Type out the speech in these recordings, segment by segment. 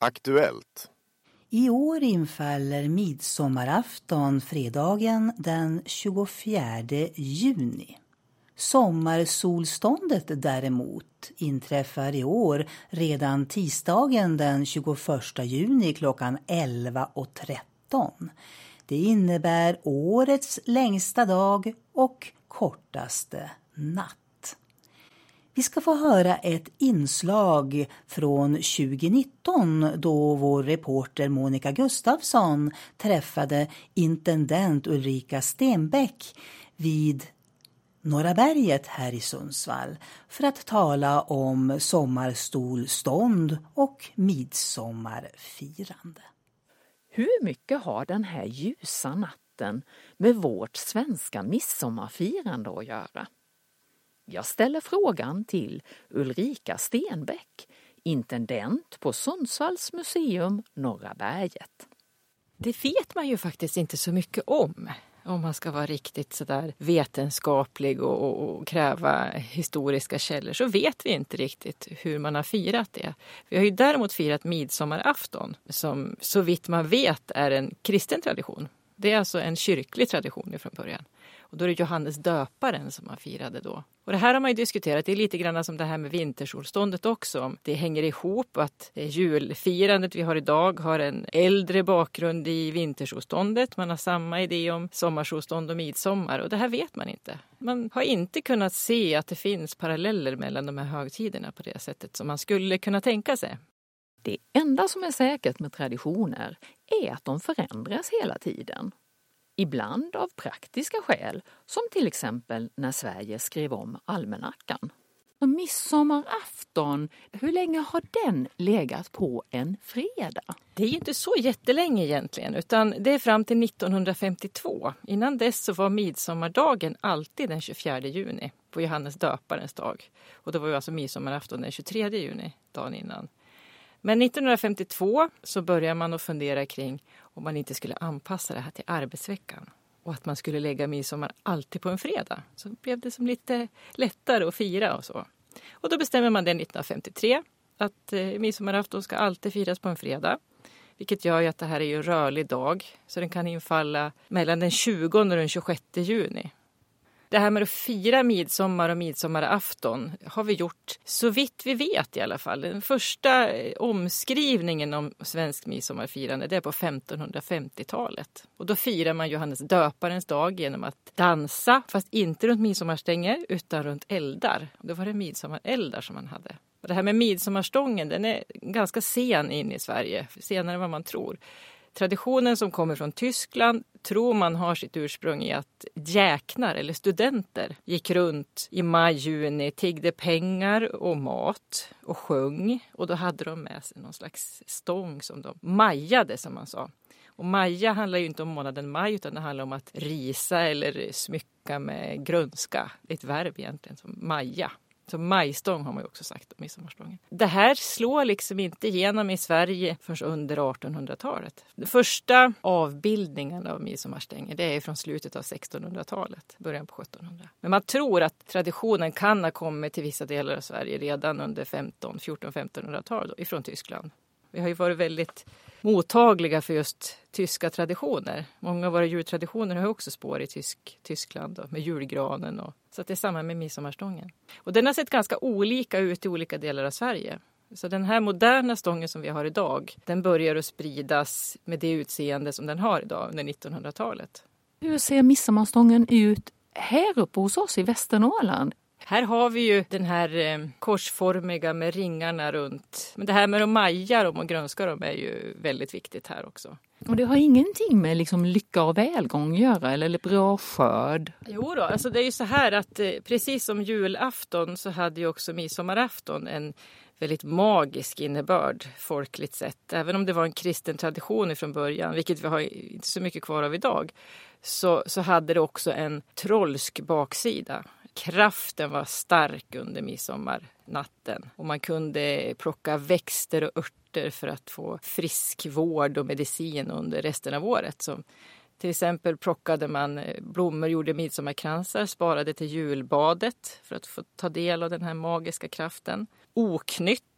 Aktuellt. I år infaller midsommarafton fredagen den 24 juni. Sommarsolståndet däremot inträffar i år redan tisdagen den 21 juni klockan 11:13. Det innebär årets längsta dag och kortaste natt. Vi ska få höra ett inslag från 2019 då vår reporter Monica Gustafsson träffade intendent Ulrika Stenbeck vid Norra berget här i Sundsvall för att tala om sommarsolstånd och midsommarfirande. Hur mycket har den här ljusa natten med vårt svenska midsommarfirande att göra? Jag ställer frågan till Ulrika Stenbeck, intendent på Sundsvalls museum Norra berget. Det vet man ju faktiskt inte så mycket om man ska vara riktigt så där vetenskaplig och kräva historiska källor, så vet vi inte riktigt hur man har firat det. Vi har ju däremot firat midsommarafton som så vitt man vet är en kristen tradition. Det är alltså en kyrklig tradition från början. Och då är det Johannes döparen som man firade då. Och det här har man ju diskuterat, det är lite grann som det här med vintersolståndet också. Det hänger ihop att julfirandet vi har idag har en äldre bakgrund i vintersolståndet. Man har samma idé om sommarsolstånd och midsommar och det här vet man inte. Man har inte kunnat se att det finns paralleller mellan de här högtiderna på det sättet som man skulle kunna tänka sig. Det enda som är säkert med traditioner är att de förändras hela tiden. Ibland av praktiska skäl, som till exempel när Sverige skrev om almanackan. Och midsommarafton, hur länge har den legat på en fredag? Det är ju inte så jättelänge egentligen, utan det är fram till 1952. Innan dess så var midsommardagen alltid den 24 juni på Johannes döparens dag. Och då var ju alltså midsommarafton den 23 juni, dagen innan. Men 1952 så började man att fundera kring om man inte skulle anpassa det här till arbetsveckan. Och att man skulle lägga midsommar alltid på en fredag. Så blev det som lite lättare att fira och så. Och då bestämmer man det 1953 att midsommarafton ska alltid firas på en fredag. Vilket gör ju att det här är ju en rörlig dag. Så den kan infalla mellan den 20 och den 26 juni. Det här med att fira midsommar och midsommarafton har vi gjort så vitt vi vet i alla fall. Den första omskrivningen om svensk midsommarfirande det är på 1550-talet. Och då firar man Johannes döparens dag genom att dansa, fast inte runt midsommarstänger utan runt eldar. Då var det midsommareldar som man hade. Och det här med midsommarstången den är ganska sen in i Sverige, senare än vad man tror. Traditionen som kommer från Tyskland tror man har sitt ursprung i att jäknar eller studenter gick runt i maj-juni, tiggde pengar och mat och sjöng. Och då hade de med sig någon slags stång som de majade som man sa. Och maja handlar ju inte om månaden maj utan det handlar om att risa eller smycka med grönska. Ett verb egentligen som maja. Så majstång har man ju också sagt om midsommarstången. Det här slår liksom inte igenom i Sverige förrän under 1800-talet. Den första avbildningen av midsommarstänger det är från slutet av 1600-talet, början på 1700. Men man tror att traditionen kan ha kommit till vissa delar av Sverige redan under 1400-1500-talet ifrån Tyskland. Vi har ju varit väldigt mottagliga för just tyska traditioner. Många av våra jultraditioner har också spår i Tyskland då, med julgranen. Så att det är samma med midsommarstången. Och den har sett ganska olika ut i olika delar av Sverige. Så den här moderna stången som vi har idag, den börjar att spridas med det utseende som den har idag under 1900-talet. Hur ser midsommarstången ut här uppe hos oss i Västernorrland? Här har vi ju den här korsformiga med ringarna runt. Men det här med de majar och grönskar de är ju väldigt viktigt här också. Och det har ingenting med liksom lycka och välgång att göra eller bra skörd? Jo då, alltså det är ju så här att precis som julafton så hade ju också midsommarafton en väldigt magisk innebörd folkligt sett. Även om det var en kristen tradition från början, vilket vi har inte så mycket kvar av idag, så hade det också en trollsk baksida. Kraften var stark under midsommarnatten och man kunde plocka växter och örter för att få friskvård och medicin under resten av året. Så till exempel plockade man blommor, gjorde midsommarkransar, sparade till julbadet för att få ta del av den här magiska kraften. Oknytt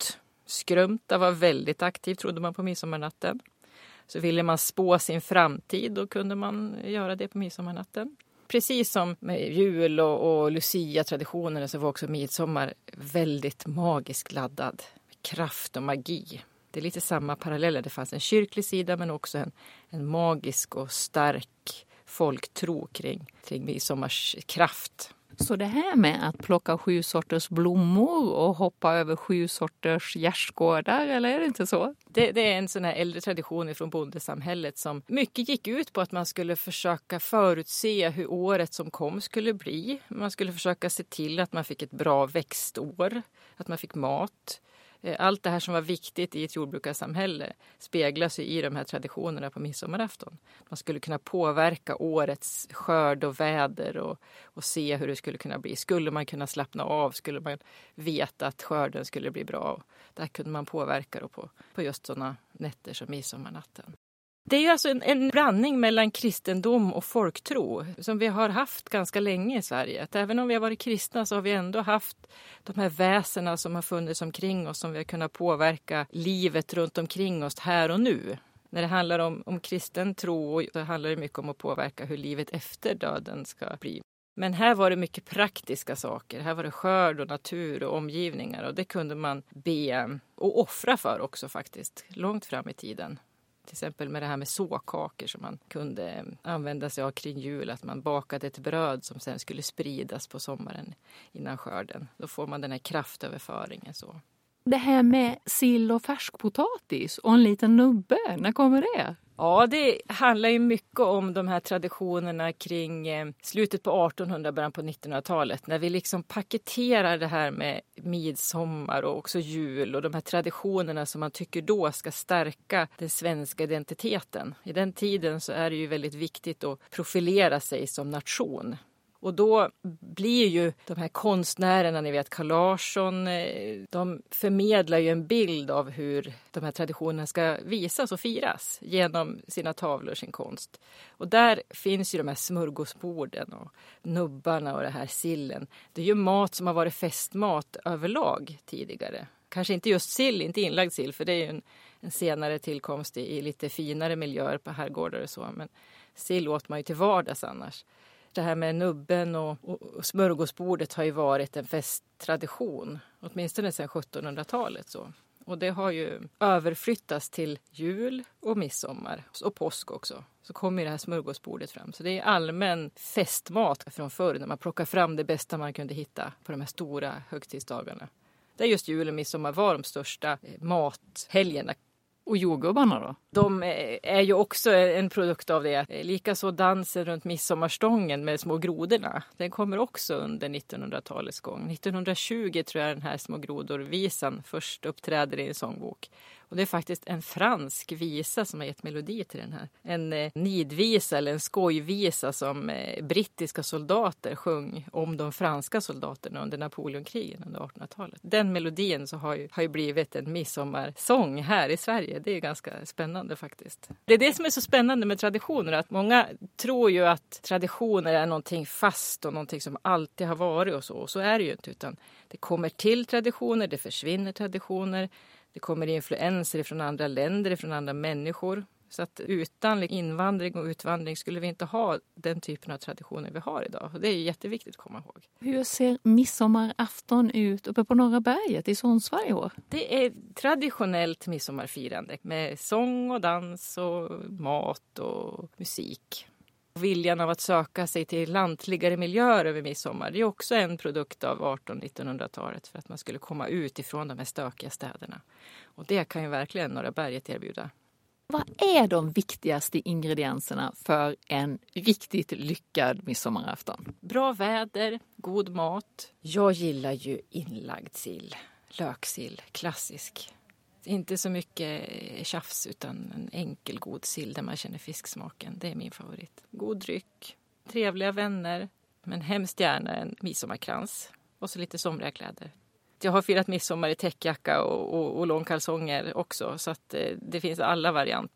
Skrumta var väldigt aktiv, trodde man, på midsommarnatten. Så ville man spå sin framtid, då kunde man göra det på midsommarnatten. Precis som med jul och Lucia-traditionerna så var också midsommar väldigt magiskt laddad. Kraft och magi. Det är lite samma paralleller. Det fanns en kyrklig sida men också en magisk och stark folktro kring midsommars kraft. Så det här med att plocka 7 sorters blommor och hoppa över 7 sorters gärdsgårdar, eller är det inte så? Det är en sån här äldre tradition från bondesamhället som mycket gick ut på att man skulle försöka förutse hur året som kom skulle bli. Man skulle försöka se till att man fick ett bra växtår, att man fick mat. Allt det här som var viktigt i ett jordbrukarsamhälle speglas i de här traditionerna på midsommarafton. Man skulle kunna påverka årets skörd och väder och se hur det skulle kunna bli. Skulle man kunna slappna av? Skulle man veta att skörden skulle bli bra? Där kunde man påverka då på just sådana nätter som midsommarnatten. Det är ju alltså en blandning mellan kristendom och folktro som vi har haft ganska länge i Sverige. Att även om vi har varit kristna så har vi ändå haft de här väsena som har funnits omkring oss, som vi har kunnat påverka livet runt omkring oss här och nu. När det handlar om kristen tro så handlar det mycket om att påverka hur livet efter döden ska bli. Men här var det mycket praktiska saker. Här var det skörd och natur och omgivningar, och det kunde man be och offra för också faktiskt, långt fram i tiden. Till exempel med det här med såkakor som man kunde använda sig av kring jul. Att man bakade ett bröd som sen skulle spridas på sommaren innan skörden. Då får man den här kraftöverföringen så. Det här med sill och färskpotatis och en liten nubbe, när kommer det? Ja, det handlar ju mycket om de här traditionerna kring slutet på 1800, början på 1900-talet. När vi liksom paketerar det här med midsommar och också jul och de här traditionerna som man tycker då ska stärka den svenska identiteten. I den tiden så är det ju väldigt viktigt att profilera sig som nation. Och då blir ju de här konstnärerna, ni vet Carl Larsson, de förmedlar ju en bild av hur de här traditionerna ska visas och firas genom sina tavlor och sin konst. Och där finns ju de här smörgåsborden och nubbarna och det här sillen. Det är ju mat som har varit festmat överlag tidigare. Kanske inte just sill, inte inlagd sill, för det är ju en senare tillkomst i lite finare miljöer på herrgårdar och så. Men sill åt man ju till vardags annars. Det här med nubben och smörgåsbordet har ju varit en festtradition, åtminstone sedan 1700-talet så. Och det har ju överflyttats till jul och midsommar och påsk också. Så kommer det här smörgåsbordet fram. Så det är allmän festmat från förr när man plockar fram det bästa man kunde hitta på de här stora högtidsdagarna. Där just jul och midsommar var de största mathelgerna. Och jordgubbarna då? De är ju också en produkt av det. Likaså dansen runt midsommarstången med små grodorna. Den kommer också under 1900-talets gång. 1920 tror jag den här små grodor-visan först uppträder i en sångbok. Och det är faktiskt en fransk visa som har gett melodi till den här. En nidvisa eller en skojvisa som brittiska soldater sjöng om de franska soldaterna under Napoleonkrigen under 1800-talet. Den melodin så har ju blivit en midsommarsång här i Sverige. Det är ganska spännande faktiskt. Det är det som är så spännande med traditioner. Att många tror ju att traditioner är någonting fast och någonting som alltid har varit och så. Och så är det ju inte, utan det kommer till traditioner, det försvinner traditioner. Det kommer influenser från andra länder, från andra människor. Så att utan invandring och utvandring skulle vi inte ha den typen av traditioner vi har idag. Och det är ju jätteviktigt att komma ihåg. Hur ser midsommarafton ut uppe på Norra berget i Sundsvall i år? Det är traditionellt midsommarfirande med sång och dans och mat och musik. Viljan av att söka sig till lantligare miljöer över midsommar, det är också en produkt av 1800-1900-talet för att man skulle komma ut ifrån de här stökiga städerna. Och det kan ju verkligen Norra berget erbjuda. Vad är de viktigaste ingredienserna för en riktigt lyckad midsommarafton? Bra väder, god mat. Jag gillar ju inlagd sill, löksill, klassisk. Inte så mycket tjafs utan en enkel god sill där man känner fisksmaken. Det är min favorit. God dryck, trevliga vänner, men hemskt gärna en midsommarkrans och så lite somriga kläder. Jag har firat midsommar i täckjacka och långkalsonger också, så att det finns alla varianter.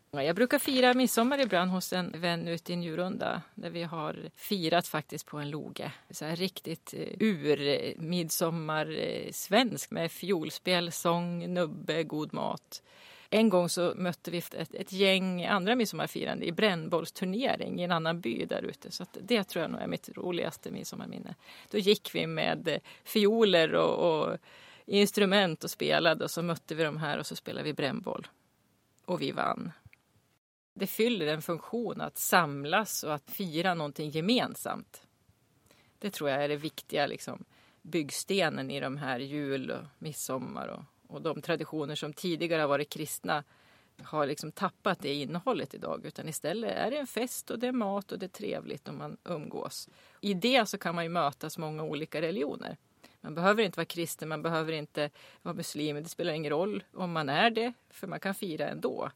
Jag brukar fira midsommar ibland hos en vän ute i Njurunda där vi har firat faktiskt på en loge. Så här riktigt midsommar svensk med fiolspel, sång, nubbe, god mat. En gång så mötte vi ett gäng andra midsommarfirande i brännbollsturnering i en annan by där ute. Så att det tror jag nog är mitt roligaste midsommarminne. Då gick vi med fioler och instrument och spelade och så mötte vi de här och så spelade vi brännboll. Och vi vann. Det fyller en funktion att samlas och att fira någonting gemensamt. Det tror jag är det viktiga liksom, byggstenen i de här jul och midsommar och de traditioner som tidigare har varit kristna har liksom tappat det innehållet idag. Utan istället är det en fest och det är mat och det är trevligt om man umgås. I det så kan man ju mötas många olika religioner. Man behöver inte vara kristen, man behöver inte vara muslim. Det spelar ingen roll om man är det, för man kan fira ändå.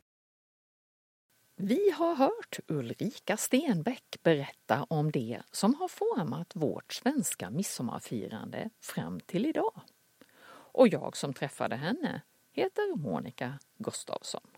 Vi har hört Ulrika Stenbäck berätta om det som har format vårt svenska midsommarfirande fram till idag. Och jag som träffade henne heter Monica Gustafsson.